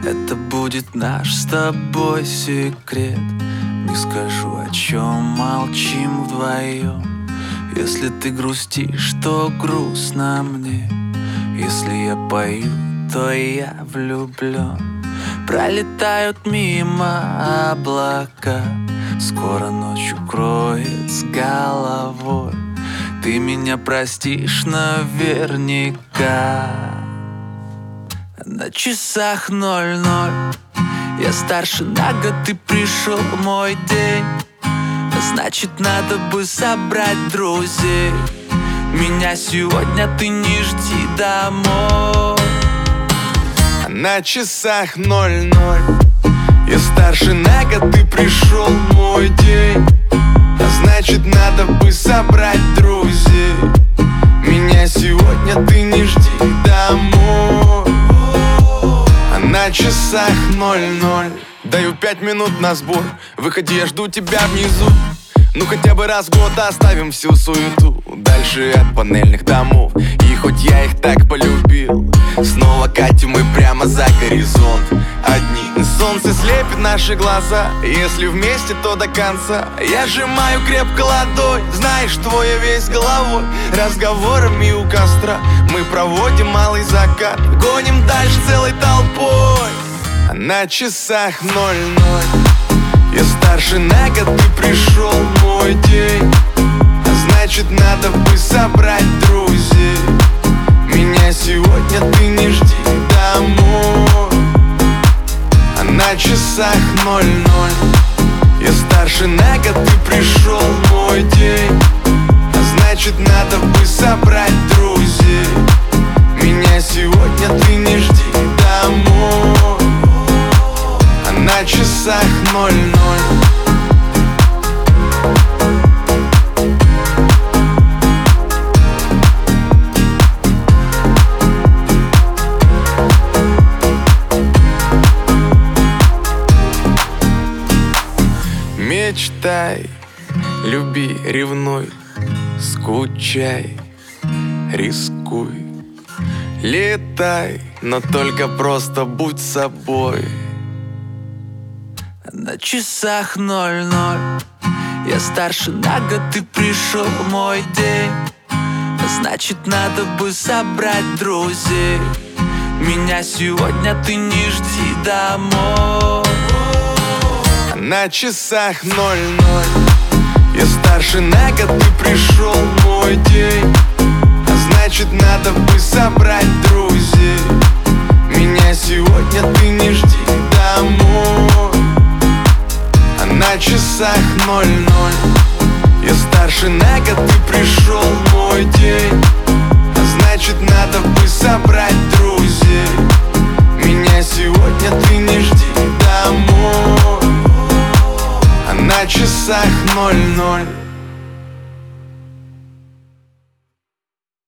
Это будет наш с тобой секрет. Не скажу, о чем молчим вдвоем. Если ты грустишь, то грустно мне. Если я пою, то я влюблен. Пролетают мимо облака, скоро ночь укроет с головой. Ты меня простишь наверняка. На часах 00. Я старше на год, ты пришел мой день. Значит, надо бы собрать друзей. Меня сегодня ты не жди домой. На часах 00. Я старше на год, ты пришел мой день. Значит, надо бы собрать друзей. Меня сегодня ты не жди домой. На часах 00. Даю 5 минут на сбор. Выходи, я жду тебя внизу. Ну хотя бы раз в год оставим всю суету дальше от панельных домов. И хоть я их так полюбил, снова катим мы прямо за горизонт. Одни солнце слепит наши глаза. Если вместе, то до конца. Я сжимаю крепко ладонь, знаешь, твоя весь головой. Разговорами у костра мы проводим малый закат. Гоним дальше целой толпой. А на часах 00. Я старше на год, ты пришел мой день. Значит, надо бы собрать друзей. Меня сегодня ты не жди домой. А на часах 00. Я старше на год, ты пришел мой день. Значит, надо бы собрать друзей. Меня сегодня ты не жди домой. А на часах 00. Мечтай, люби, ревнуй, скучай, рискуй. Летай, но только просто будь собой. На часах 00. Я старше на год, ты пришел мой день. Значит, надо бы собрать друзей. Меня сегодня ты не жди домой. На часах 00. Я старше на год, ты пришел мой день. Значит, надо бы собрать друзей. Меня сегодня ты не жди домой. А на часах 00. Я старше на год, ты пришел мой день. Значит, надо бы собрать друзей. Меня сегодня ты не жди домой. А на часах 00.